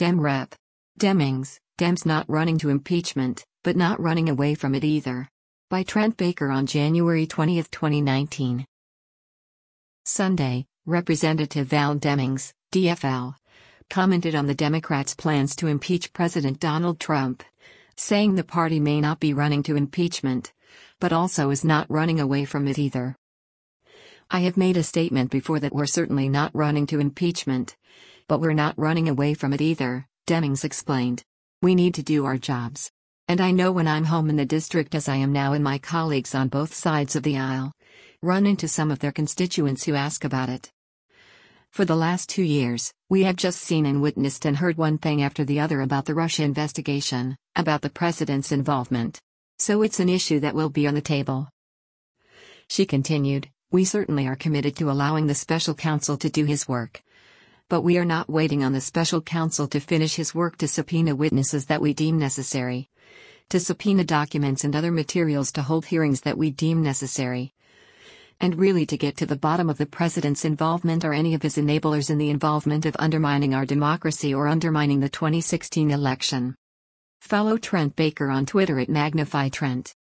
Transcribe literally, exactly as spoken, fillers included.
Dem Rep. Demings, Dems not running to impeachment, but not running away from it either. By Trent Baker on January twentieth, twenty nineteen. Sunday, Representative Val Demings, D F L, commented on the Democrats' plans to impeach President Donald Trump, saying the party may not be running to impeachment, but also is not running away from it either. I have made a statement before that we're certainly not running to impeachment, but we're not running away from it either, Demings explained. We need to do our jobs. And I know when I'm home in the district, as I am now, and my colleagues on both sides of the aisle run into some of their constituents who ask about it. For the last two years, we have just seen and witnessed and heard one thing after the other about the Russia investigation, about the president's involvement. So it's an issue that will be on the table. She continued, we certainly are committed to allowing the special counsel to do his work. But we are not waiting on the special counsel to finish his work to subpoena witnesses that we deem necessary, to subpoena documents and other materials to hold hearings that we deem necessary, and really to get to the bottom of the president's involvement or any of his enablers in the involvement of undermining our democracy or undermining the twenty sixteen election. Follow Trent Baker on Twitter at Magnify Trent.